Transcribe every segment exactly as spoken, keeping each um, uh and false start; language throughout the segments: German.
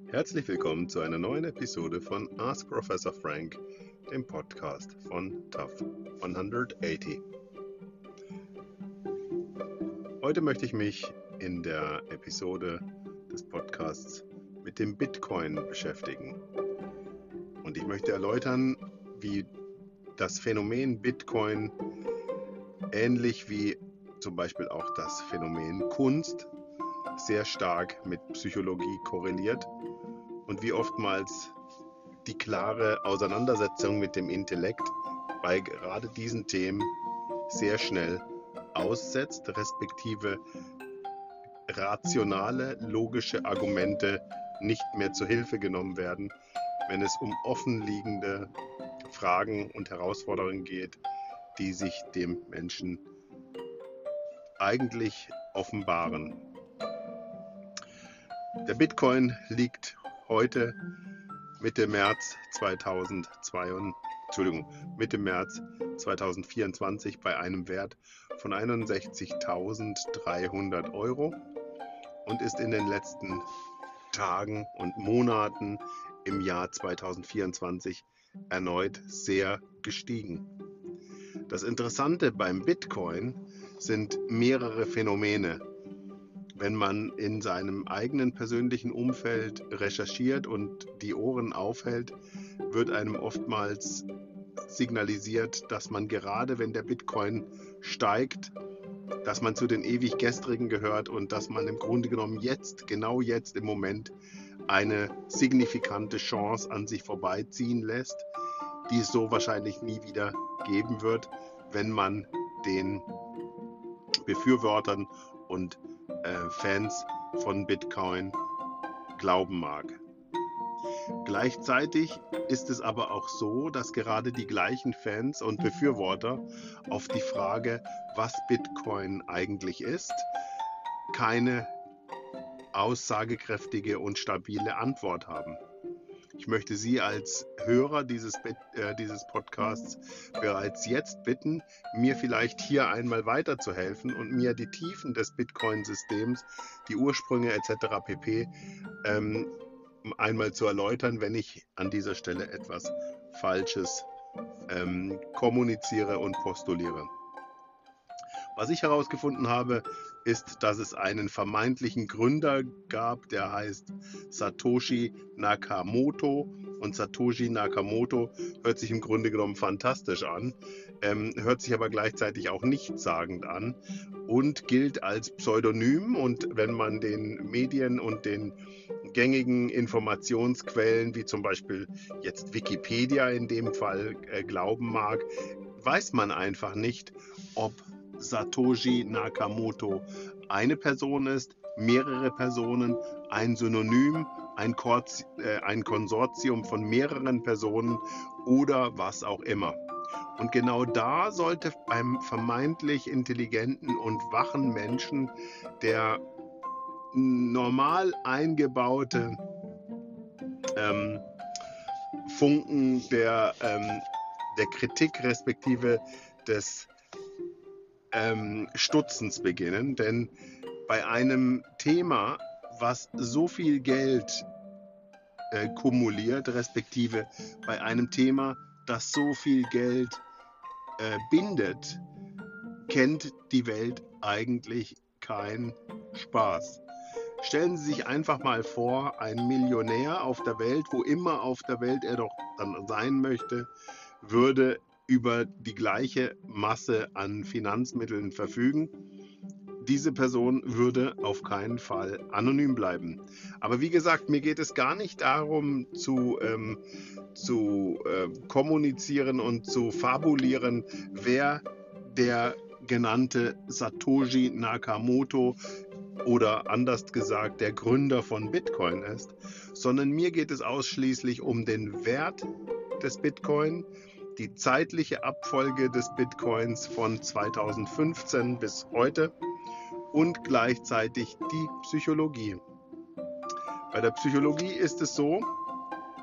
Herzlich willkommen zu einer neuen Episode von Ask Professor Frank, dem Podcast von T A F hundertachtzig. Heute möchte ich mich in der Episode des Podcasts mit dem Bitcoin beschäftigen. Und ich möchte erläutern, wie das Phänomen Bitcoin ähnlich wie zum Beispiel auch das Phänomen Kunst sehr stark mit Psychologie korreliert und wie oftmals die klare Auseinandersetzung mit dem Intellekt bei gerade diesen Themen sehr schnell aussetzt, respektive rationale, logische Argumente nicht mehr zur Hilfe genommen werden, wenn es um offenliegende Fragen und Herausforderungen geht, die sich dem Menschen eigentlich offenbaren. Der Bitcoin liegt heute Mitte März zweitausendzweiundzwanzig, Entschuldigung, Mitte März zweitausendvierundzwanzig bei einem Wert von einundsechzigtausenddreihundert Euro und ist in den letzten Tagen und Monaten im Jahr zweitausendvierundzwanzig erneut sehr gestiegen. Das Interessante beim Bitcoin sind mehrere Phänomene. Wenn man in seinem eigenen persönlichen Umfeld recherchiert und die Ohren aufhält, wird einem oftmals signalisiert, dass man gerade, wenn der Bitcoin steigt, dass man zu den ewig Gestrigen gehört und dass man im Grunde genommen jetzt, genau jetzt im Moment, eine signifikante Chance an sich vorbeiziehen lässt, die es so wahrscheinlich nie wieder geben wird, wenn man den Befürwortern und äh, Fans von Bitcoin glauben mag. Gleichzeitig ist es aber auch so, dass gerade die gleichen Fans und Befürworter auf die Frage, was Bitcoin eigentlich ist, keine aussagekräftige und stabile Antwort haben. Ich möchte Sie als Hörer dieses, äh, dieses Podcasts bereits jetzt bitten, mir vielleicht hier einmal weiterzuhelfen und mir die Tiefen des Bitcoin-Systems, die Ursprünge et cetera pp. Ähm, einmal zu erläutern, wenn ich an dieser Stelle etwas Falsches ähm, kommuniziere und postuliere. Was ich herausgefunden habe, ist, dass es einen vermeintlichen Gründer gab, der heißt Satoshi Nakamoto. Und Satoshi Nakamoto hört sich im Grunde genommen fantastisch an, ähm, hört sich aber gleichzeitig auch nichtssagend an und gilt als Pseudonym. Und wenn man den Medien und den gängigen Informationsquellen, wie zum Beispiel jetzt Wikipedia in dem Fall, äh, glauben mag, weiß man einfach nicht, ob Satoshi Nakamoto eine Person ist, mehrere Personen, ein Synonym, ein, Korz, äh, ein Konsortium von mehreren Personen oder was auch immer. Und genau da sollte beim vermeintlich intelligenten und wachen Menschen der normal eingebaute ähm, Funken der, ähm, der Kritik respektive des ähm, Stutzens beginnen, denn bei einem Thema, was so viel Geld äh, kumuliert, respektive bei einem Thema, das so viel Geld äh, bindet, kennt die Welt eigentlich keinen Spaß. Stellen Sie sich einfach mal vor, ein Millionär auf der Welt, wo immer auf der Welt er doch dann sein möchte, würde über die gleiche Masse an Finanzmitteln verfügen. Diese Person würde auf keinen Fall anonym bleiben. Aber wie gesagt, mir geht es gar nicht darum zu, ähm, zu äh, kommunizieren und zu fabulieren, wer der genannte Satoshi Nakamoto oder anders gesagt der Gründer von Bitcoin ist, sondern mir geht es ausschließlich um den Wert des Bitcoin, die zeitliche Abfolge des Bitcoins von zweitausendfünfzehn bis heute und gleichzeitig die Psychologie. Bei der Psychologie ist es so,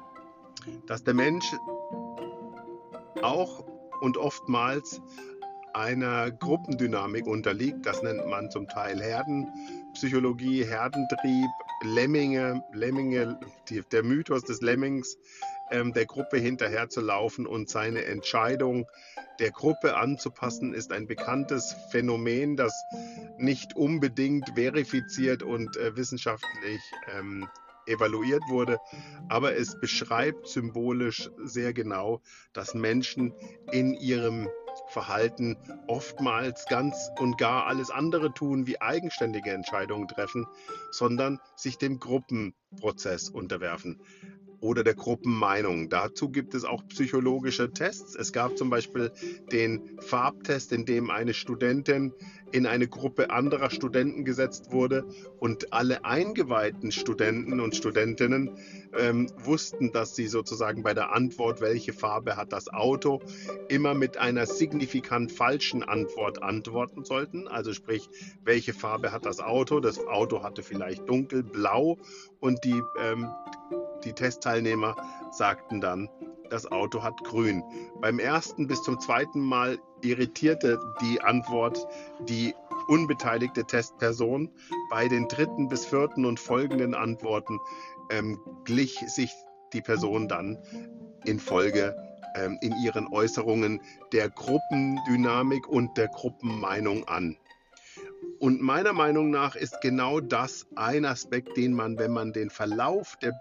dass der Mensch auch und oftmals einer Gruppendynamik unterliegt. Das nennt man zum Teil Herdenpsychologie, Herdentrieb, Lemminge, Lemminge, die, der Mythos des Lemmings, ähm, der Gruppe hinterherzulaufen und seine Entscheidung der Gruppe anzupassen, ist ein bekanntes Phänomen, das nicht unbedingt verifiziert und äh, wissenschaftlich ähm, evaluiert wurde, aber es beschreibt symbolisch sehr genau, dass Menschen in ihrem Verhalten oftmals ganz und gar alles andere tun, wie eigenständige Entscheidungen treffen, sondern sich dem Gruppenprozess unterwerfen oder der Gruppenmeinung. Dazu gibt es auch psychologische Tests. Es gab zum Beispiel den Farbtest, in dem eine Studentin in eine Gruppe anderer Studenten gesetzt wurde und alle eingeweihten Studenten und Studentinnen ähm, wussten, dass sie sozusagen bei der Antwort, welche Farbe hat das Auto, immer mit einer signifikant falschen Antwort antworten sollten. Also sprich, welche Farbe hat das Auto? Das Auto hatte vielleicht dunkelblau und die ähm, Die Testteilnehmer sagten dann, das Auto hat grün. Beim ersten bis zum zweiten Mal irritierte die Antwort die unbeteiligte Testperson. Bei den dritten bis vierten und folgenden Antworten ähm, glich sich die Person dann in Folge ähm, in ihren Äußerungen der Gruppendynamik und der Gruppenmeinung an. Und meiner Meinung nach ist genau das ein Aspekt, den man, wenn man den Verlauf der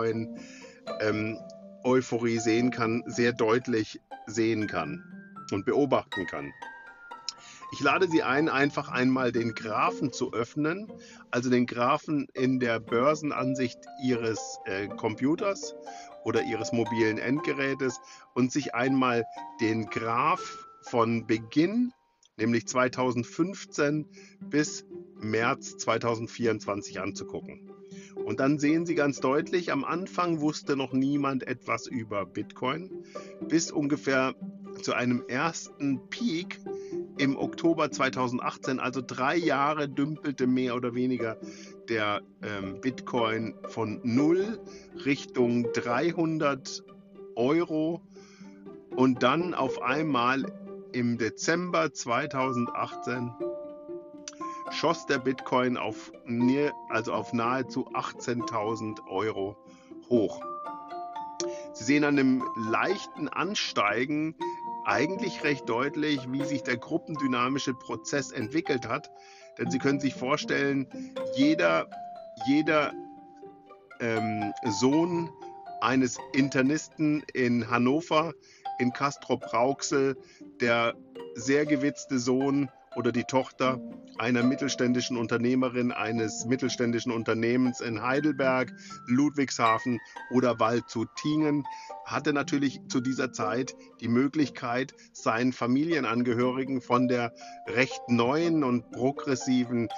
Bitcoin-Euphorie ähm, sehen kann, sehr deutlich sehen kann und beobachten kann. Ich lade Sie ein, einfach einmal den Graphen zu öffnen, also den Graphen in der Börsenansicht Ihres äh, Computers oder Ihres mobilen Endgerätes und sich einmal den Graph von Beginn, nämlich zweitausendfünfzehn bis März zweitausendvierundzwanzig anzugucken. Und dann sehen Sie ganz deutlich, am Anfang wusste noch niemand etwas über Bitcoin, bis ungefähr zu einem ersten Peak im Oktober zweitausendachtzehn, also drei Jahre dümpelte mehr oder weniger der ähm, Bitcoin von null Richtung dreihundert Euro und dann auf einmal im Dezember zweitausendachtzehn schoss der Bitcoin auf, also auf nahezu achtzehntausend Euro hoch. Sie sehen an dem leichten Ansteigen eigentlich recht deutlich, wie sich der gruppendynamische Prozess entwickelt hat. Denn Sie können sich vorstellen, jeder, jeder ähm, Sohn eines Internisten in Hannover, in Castrop-Rauxel, der sehr gewitzte Sohn oder die Tochter einer mittelständischen Unternehmerin, eines mittelständischen Unternehmens in Heidelberg, Ludwigshafen oder Waldshut-Tiengen, hatte natürlich zu dieser Zeit die Möglichkeit, seinen Familienangehörigen von der recht neuen und progressiven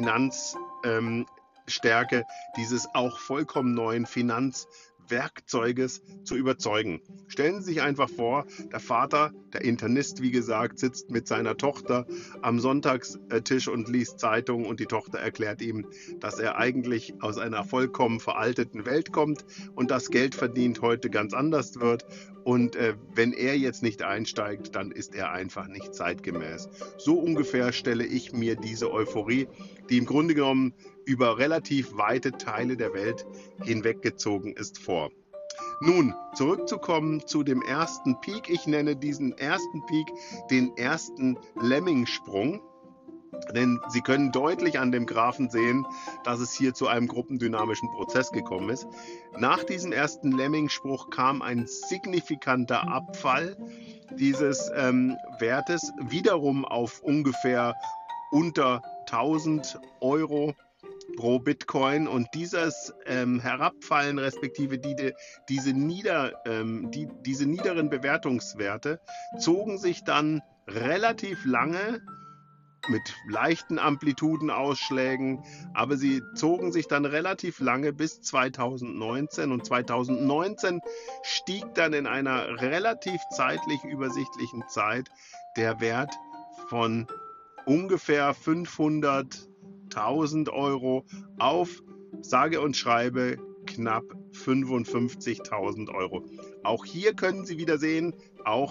Finanzstärke dieses auch vollkommen neuen Finanzwerkzeuges zu überzeugen. Stellen Sie sich einfach vor, der Vater, der Internist, wie gesagt, sitzt mit seiner Tochter am Sonntagstisch und liest Zeitung und die Tochter erklärt ihm, dass er eigentlich aus einer vollkommen veralteten Welt kommt und das Geld verdient heute ganz anders wird und äh, wenn er jetzt nicht einsteigt, dann ist er einfach nicht zeitgemäß. So ungefähr stelle ich mir diese Euphorie, die im Grunde genommen über relativ weite Teile der Welt hinweggezogen ist, vor. Nun, zurückzukommen zu dem ersten Peak. Ich nenne diesen ersten Peak den ersten Lemming-Sprung, denn Sie können deutlich an dem Graphen sehen, dass es hier zu einem gruppendynamischen Prozess gekommen ist. Nach diesem ersten Lemming-Spruch kam ein signifikanter Abfall dieses ähm, Wertes, wiederum auf ungefähr unter tausend Euro pro Bitcoin, und dieses ähm, Herabfallen respektive die, diese, nieder, ähm, die, diese niederen Bewertungswerte zogen sich dann relativ lange mit leichten Amplitudenausschlägen, aber sie zogen sich dann relativ lange bis zweitausendneunzehn, und zweitausendneunzehn stieg dann in einer relativ zeitlich übersichtlichen Zeit der Wert von ungefähr fünfhunderttausend Euro auf sage und schreibe knapp fünfundfünfzigtausend Euro. Auch hier können Sie wieder sehen, auch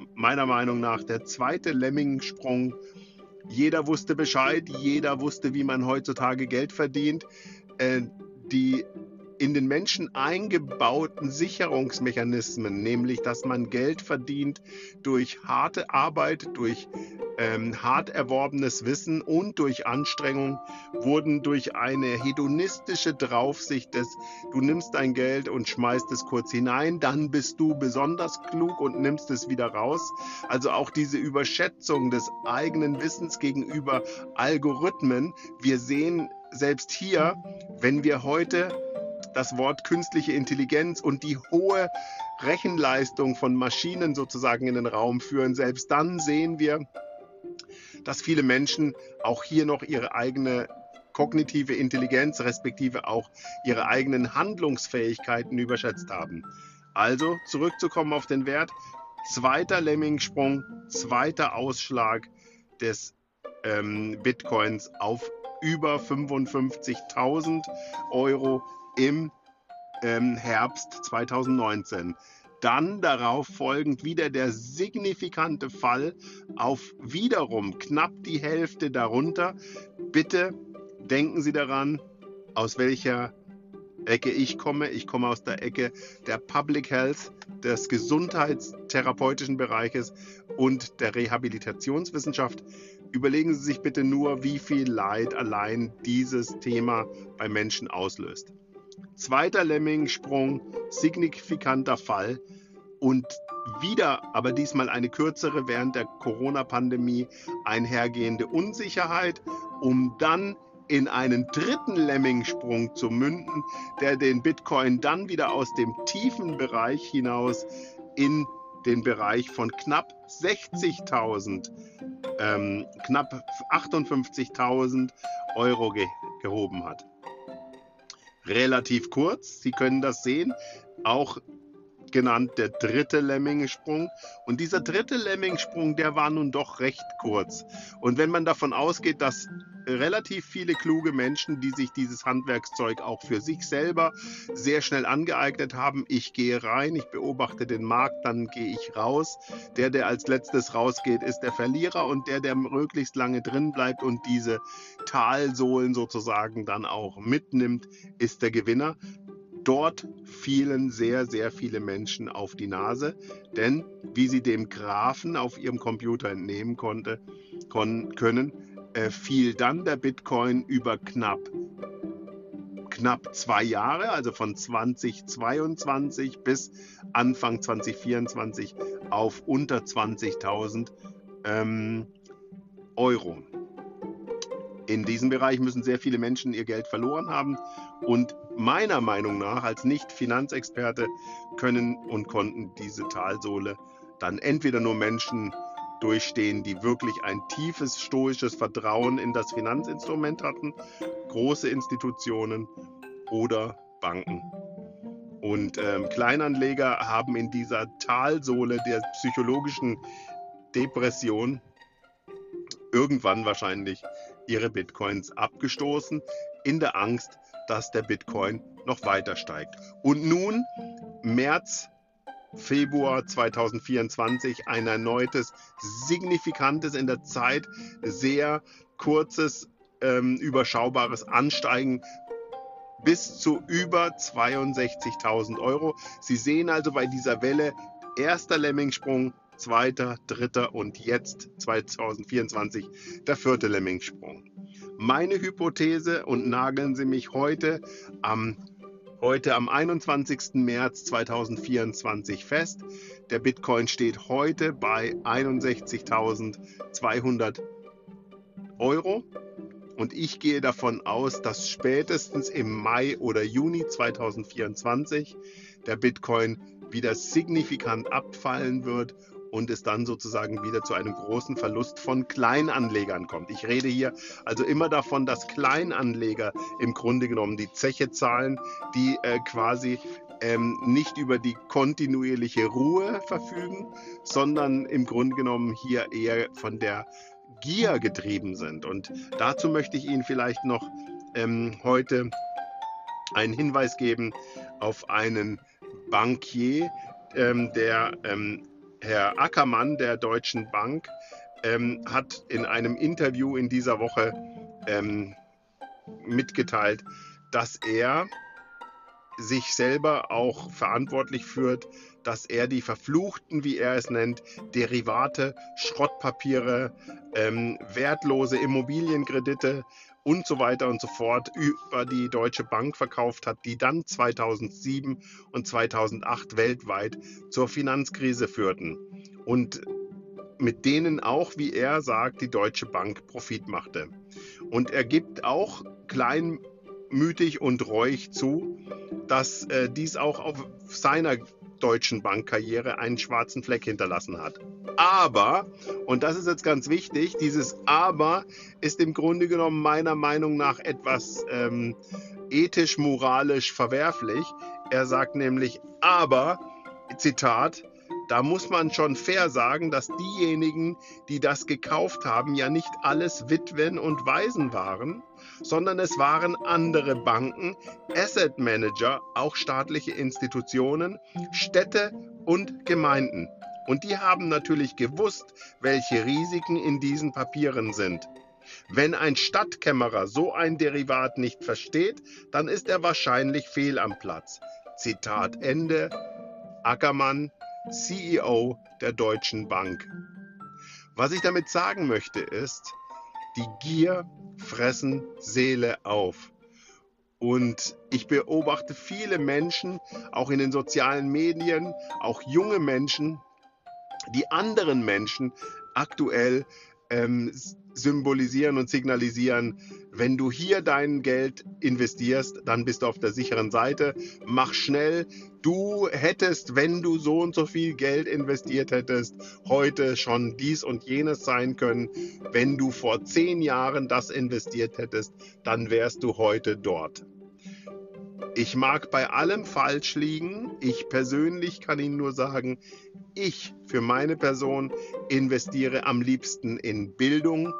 meiner Meinung nach der zweite Lemmingsprung. Jeder wusste Bescheid, jeder wusste, wie man heutzutage Geld verdient. Äh, die in den Menschen eingebauten Sicherungsmechanismen, nämlich dass man Geld verdient durch harte Arbeit, durch ähm, hart erworbenes Wissen und durch Anstrengung, wurden durch eine hedonistische Draufsicht des du nimmst dein Geld und schmeißt es kurz hinein, dann bist du besonders klug und nimmst es wieder raus. Also auch diese Überschätzung des eigenen Wissens gegenüber Algorithmen. Wir sehen selbst hier, wenn wir heute das Wort künstliche Intelligenz und die hohe Rechenleistung von Maschinen sozusagen in den Raum führen, selbst dann sehen wir, dass viele Menschen auch hier noch ihre eigene kognitive Intelligenz, respektive auch ihre eigenen Handlungsfähigkeiten überschätzt haben. Also zurückzukommen auf den Wert, zweiter Lemmingsprung, zweiter Ausschlag des ähm, Bitcoins auf über fünfundfünfzigtausend Euro im ähm, Herbst zweitausendneunzehn. Dann darauf folgend wieder der signifikante Fall auf wiederum knapp die Hälfte darunter. Bitte denken Sie daran, aus welcher Ecke ich komme. Ich komme aus der Ecke der Public Health, des gesundheitstherapeutischen Bereiches und der Rehabilitationswissenschaft. Überlegen Sie sich bitte nur, wie viel Leid allein dieses Thema bei Menschen auslöst. Zweiter Lemmingsprung, signifikanter Fall und wieder, aber diesmal eine kürzere während der Corona-Pandemie einhergehende Unsicherheit, um dann in einen dritten Lemmingsprung zu münden, der den Bitcoin dann wieder aus dem tiefen Bereich hinaus in den Bereich von knapp sechzigtausend, ähm, knapp achtundfünfzigtausend Euro ge gehoben hat. Relativ kurz, Sie können das sehen, auch genannt der dritte Lemmingsprung. Und dieser dritte Lemmingsprung, der war nun doch recht kurz. Und wenn man davon ausgeht, dass relativ viele kluge Menschen, die sich dieses Handwerkszeug auch für sich selber sehr schnell angeeignet haben, ich gehe rein, ich beobachte den Markt, dann gehe ich raus. Der, der als letztes rausgeht, ist der Verlierer und der, der möglichst lange drin bleibt und diese Talsohlen sozusagen dann auch mitnimmt, ist der Gewinner. Dort fielen sehr, sehr viele Menschen auf die Nase, denn wie Sie dem Graphen auf Ihrem Computer entnehmen konnte, kon können, äh, fiel dann der Bitcoin über knapp, knapp zwei Jahre, also von zweitausendzweiundzwanzig bis Anfang zweitausendvierundzwanzig auf unter zwanzigtausend ähm, Euro. In diesem Bereich müssen sehr viele Menschen ihr Geld verloren haben und meiner Meinung nach als Nicht-Finanzexperte können und konnten diese Talsohle dann entweder nur Menschen durchstehen, die wirklich ein tiefes stoisches Vertrauen in das Finanzinstrument hatten, große Institutionen oder Banken. Und ähm, Kleinanleger haben in dieser Talsohle der psychologischen Depression irgendwann wahrscheinlich ihre Bitcoins abgestoßen, in der Angst, dass der Bitcoin noch weiter steigt. Und nun, März, Februar zweitausendvierundzwanzig, ein erneutes, signifikantes, in der Zeit sehr kurzes, ähm, überschaubares Ansteigen bis zu über zweiundsechzigtausend Euro. Sie sehen also bei dieser Welle, erster Lemmingsprung, zweiter, dritter und jetzt zweitausendvierundzwanzig der vierte Lemmingsprung. Meine Hypothese, und nageln Sie mich heute am, heute am einundzwanzigsten März zweitausendvierundzwanzig fest, der Bitcoin steht heute bei einundsechzigtausendzweihundert Euro und ich gehe davon aus, dass spätestens im Mai oder Juni zweitausendvierundzwanzig der Bitcoin wieder signifikant abfallen wird und es dann sozusagen wieder zu einem großen Verlust von Kleinanlegern kommt. Ich rede hier also immer davon, dass Kleinanleger im Grunde genommen die Zeche zahlen, die äh, quasi ähm, nicht über die kontinuierliche Ruhe verfügen, sondern im Grunde genommen hier eher von der Gier getrieben sind. Und dazu möchte ich Ihnen vielleicht noch ähm, heute einen Hinweis geben auf einen Bankier, ähm, der ähm, Herr Ackermann der Deutschen Bank ähm, hat in einem Interview in dieser Woche ähm, mitgeteilt, dass er sich selber auch verantwortlich führt, dass er die verfluchten, wie er es nennt, Derivate, Schrottpapiere, ähm, wertlose Immobilienkredite und so weiter und so fort über die Deutsche Bank verkauft hat, die dann zweitausendsieben und zweitausendacht weltweit zur Finanzkrise führten und mit denen auch, wie er sagt, die Deutsche Bank Profit machte. Und er gibt auch kleinmütig und reuig zu, dass äh, dies auch auf seiner Deutschen Bankkarriere einen schwarzen Fleck hinterlassen hat. Aber, und das ist jetzt ganz wichtig, dieses Aber ist im Grunde genommen meiner Meinung nach etwas ähm, ethisch-moralisch verwerflich. Er sagt nämlich, aber, Zitat, da muss man schon fair sagen, dass diejenigen, die das gekauft haben, ja nicht alles Witwen und Waisen waren, sondern es waren andere Banken, Asset Manager, auch staatliche Institutionen, Städte und Gemeinden. Und die haben natürlich gewusst, welche Risiken in diesen Papieren sind. Wenn ein Stadtkämmerer so ein Derivat nicht versteht, dann ist er wahrscheinlich fehl am Platz. Zitat Ende. Ackermann, C E O der Deutschen Bank. Was ich damit sagen möchte ist, die Gier fressen Seele auf. Und ich beobachte viele Menschen, auch in den sozialen Medien, auch junge Menschen, die anderen Menschen aktuell ähm, symbolisieren und signalisieren, wenn du hier dein Geld investierst, dann bist du auf der sicheren Seite. Mach schnell. Du hättest, wenn du so und so viel Geld investiert hättest, heute schon dies und jenes sein können. Wenn du vor zehn Jahren das investiert hättest, dann wärst du heute dort. Ich mag bei allem falsch liegen. Ich persönlich kann Ihnen nur sagen, ich für meine Person investiere am liebsten in Bildung,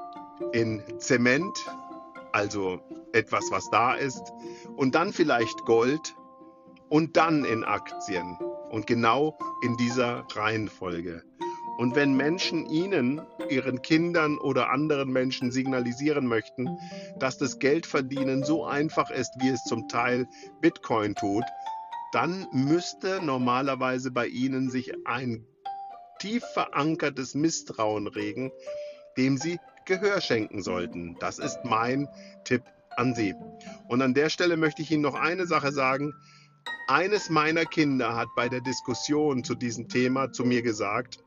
in Zement, also etwas, was da ist, und dann vielleicht Gold und dann in Aktien. Und genau in dieser Reihenfolge. Und wenn Menschen Ihnen, Ihren Kindern oder anderen Menschen signalisieren möchten, dass das Geldverdienen so einfach ist, wie es zum Teil Bitcoin tut, dann müsste normalerweise bei Ihnen sich ein tief verankertes Misstrauen regen, dem Sie Gehör schenken sollten. Das ist mein Tipp an Sie. Und an der Stelle möchte ich Ihnen noch eine Sache sagen. Eines meiner Kinder hat bei der Diskussion zu diesem Thema zu mir gesagt,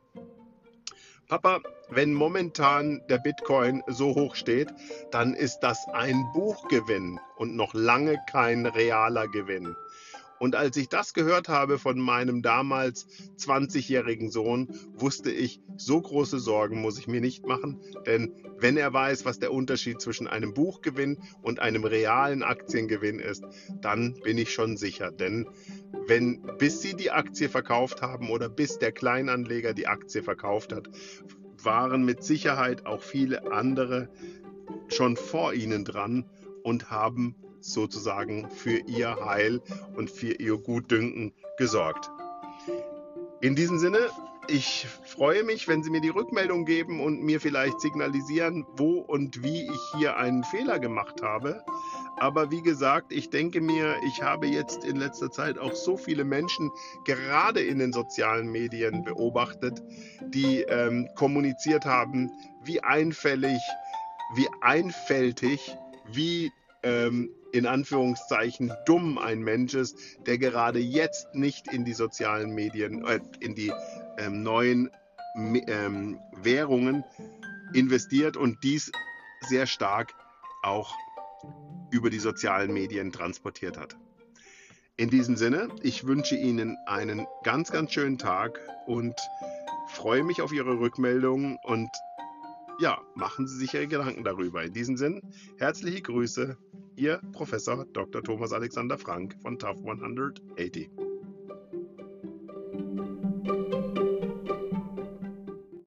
Papa, wenn momentan der Bitcoin so hoch steht, dann ist das ein Buchgewinn und noch lange kein realer Gewinn. Und als ich das gehört habe von meinem damals zwanzigjährigen Sohn, wusste ich, so große Sorgen muss ich mir nicht machen, denn wenn er weiß, was der Unterschied zwischen einem Buchgewinn und einem realen Aktiengewinn ist, dann bin ich schon sicher. Denn wenn bis Sie die Aktie verkauft haben oder bis der Kleinanleger die Aktie verkauft hat, waren mit Sicherheit auch viele andere schon vor Ihnen dran und haben sozusagen für ihr Heil und für ihr Gutdünken gesorgt. In diesem Sinne, ich freue mich, wenn Sie mir die Rückmeldung geben und mir vielleicht signalisieren, wo und wie ich hier einen Fehler gemacht habe. Aber wie gesagt, ich denke mir, ich habe jetzt in letzter Zeit auch so viele Menschen, gerade in den sozialen Medien, beobachtet, die ähm, kommuniziert haben, wie einfällig, wie einfältig, wie ähm, in Anführungszeichen dumm ein Mensch ist, der gerade jetzt nicht in die sozialen Medien, äh, in die ähm, neuen ähm, Währungen investiert und dies sehr stark auch über die sozialen Medien transportiert hat. In diesem Sinne, ich wünsche Ihnen einen ganz, ganz schönen Tag und freue mich auf Ihre Rückmeldungen und ja, machen Sie sich Ihre Gedanken darüber. In diesem Sinne, herzliche Grüße, Ihr Professor Doktor Thomas Alexander Frank von T A F hundertachtzig.